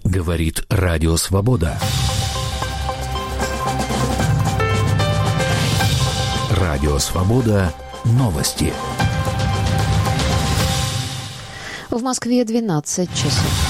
Говорит Радио Свобода. Радио Свобода. Новости. В Москве 12 часов.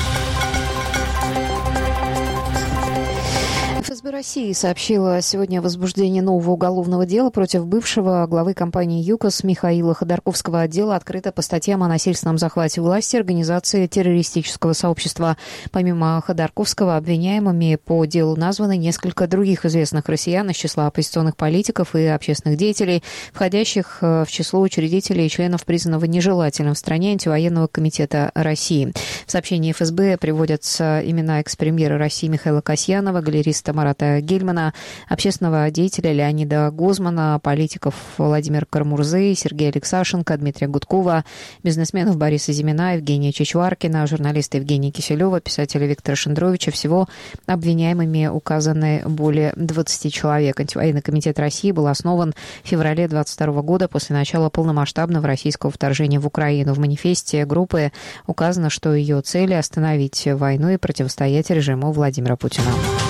ФСБ России сообщила сегодня о возбуждении нового уголовного дела против бывшего главы компании ЮКОС Михаила Ходорковского. Отдела открыто по статьям о насильственном захвате власти, организации террористического сообщества. Помимо Ходорковского, обвиняемыми по делу названы несколько других известных россиян из числа оппозиционных политиков и общественных деятелей, входящих в число учредителей и членов признанного нежелательным в стране антивоенного комитета России. В сообщении ФСБ приводятся имена экс-премьера России Михаила Касьянова, галериста Марата Гельмана, общественного деятеля Леонида Гозмана, политиков Владимира Карамурзы, Сергея Алексашенко, Дмитрия Гудкова, бизнесменов Бориса Зимина, Евгения Чичваркина, журналиста Евгения Киселева, писателя Виктора Шендровича. Всего обвиняемыми указаны более 20 человек. Антивоенный комитет России был основан в феврале 2022 года после начала полномасштабного российского вторжения в Украину. В манифесте группы указано, что ее цель – остановить войну и противостоять режиму Владимира Путина.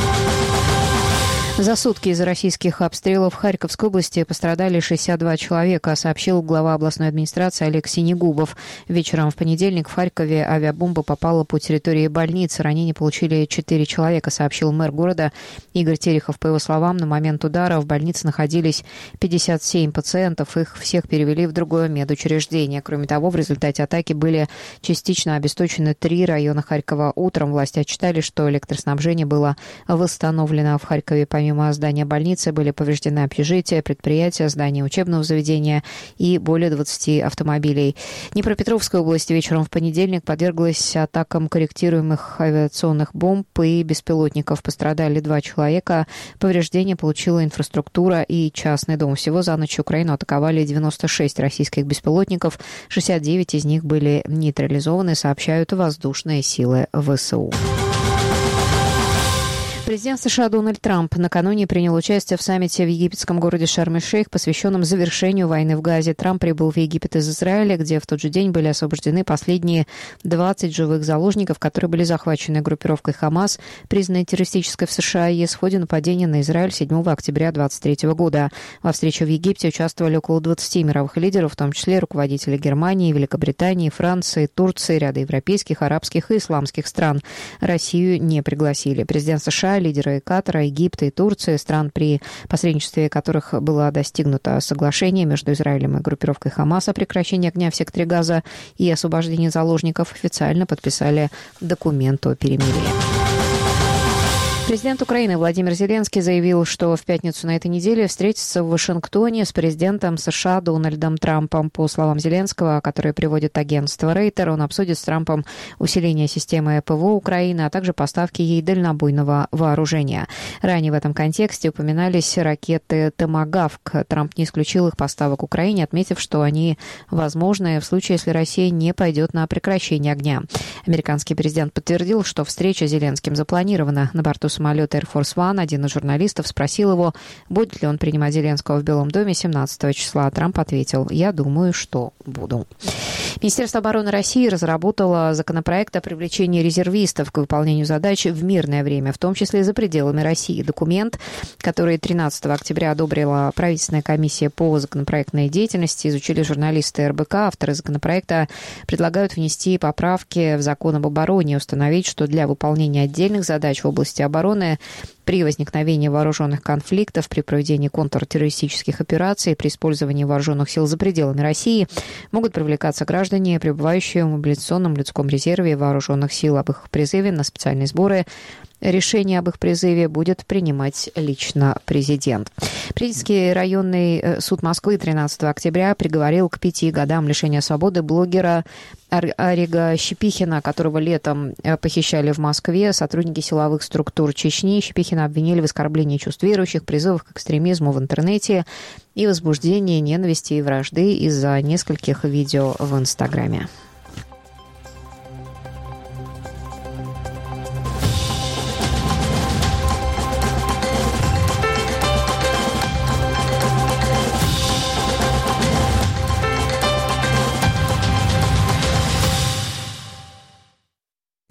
За сутки из-за российских обстрелов в Харьковской области пострадали 62 человека, сообщил глава областной администрации Олег Синегубов. Вечером в понедельник в Харькове авиабомба попала по территории больницы. Ранения получили 4 человека, сообщил мэр города Игорь Терехов. По его словам, на момент удара в больнице находились 57 пациентов. Их всех перевели в другое медучреждение. Кроме того, в результате атаки были частично обесточены 3 района Харькова. Утром власти отчитали, что электроснабжение было восстановлено в Харькове. Помимо здания больницы были повреждены общежития, предприятия, здания учебного заведения и более 20 автомобилей. Днепропетровская область вечером в понедельник подверглась атакам корректируемых авиационных бомб и беспилотников. Пострадали 2 человека. Повреждения получила инфраструктура и частный дом. Всего за ночь Украину атаковали 96 российских беспилотников. 69 из них были нейтрализованы, сообщают воздушные силы ВСУ. Президент США Дональд Трамп накануне принял участие в саммите в египетском городе Шарм-эль-Шейх, посвященном завершению войны в Газе. Трамп прибыл в Египет из Израиля, где в тот же день были освобождены последние 20 живых заложников, которые были захвачены группировкой Хамас, признанной террористической в США и ЕС в ходе нападения на Израиль 7 октября 2023 года. Во встрече в Египте участвовали около 20 мировых лидеров, в том числе руководители Германии, Великобритании, Франции, Турции, ряда европейских, арабских и исламских стран. Россию не пригласили. Президент США, лидеры Катара, Египта и Турции, стран, при посредничестве которых было достигнуто соглашение между Израилем и группировкой Хамас о прекращении огня в секторе Газа и освобождении заложников, официально подписали документ о перемирии. Президент Украины Владимир Зеленский заявил, что в пятницу на этой неделе встретится в Вашингтоне с президентом США Дональдом Трампом. По словам Зеленского, которые приводит агентство Рейтер, он обсудит с Трампом усиление системы ПВО Украины, а также поставки ей дальнобойного вооружения. Ранее в этом контексте упоминались ракеты «Томагавк». Трамп не исключил их поставок Украине, отметив, что они возможны в случае, если Россия не пойдет на прекращение огня. Американский президент подтвердил, что встреча с Зеленским запланирована. На борту самолета Air Force One один из журналистов спросил его, будет ли он принимать Зеленского в Белом доме 17 числа. Трамп ответил: «Я думаю, что буду». Министерство обороны России разработало законопроект о привлечении резервистов к выполнению задач в мирное время, в том числе за пределами России. Документ, который 13 октября одобрила правительственная комиссия по законопроектной деятельности, изучили журналисты РБК. Авторы законопроекта предлагают внести поправки в закон об обороне и установить, что для выполнения отдельных задач в области обороны при возникновении вооруженных конфликтов, при проведении контртеррористических операций, при использовании вооруженных сил за пределами России могут привлекаться граждане, пребывающие в мобилизационном людском резерве вооруженных сил. Об их призыве на специальные сборы решение об их призыве будет принимать лично президент. Президентский районный суд Москвы 13 октября приговорил к 5 годам лишения свободы блогера Арига Щепихина, которого летом похищали в Москве сотрудники силовых структур Чечни. Щепихина обвинили в оскорблении чувств верующих, призывах к экстремизму в интернете и возбуждении ненависти и вражды из-за нескольких видео в Инстаграме.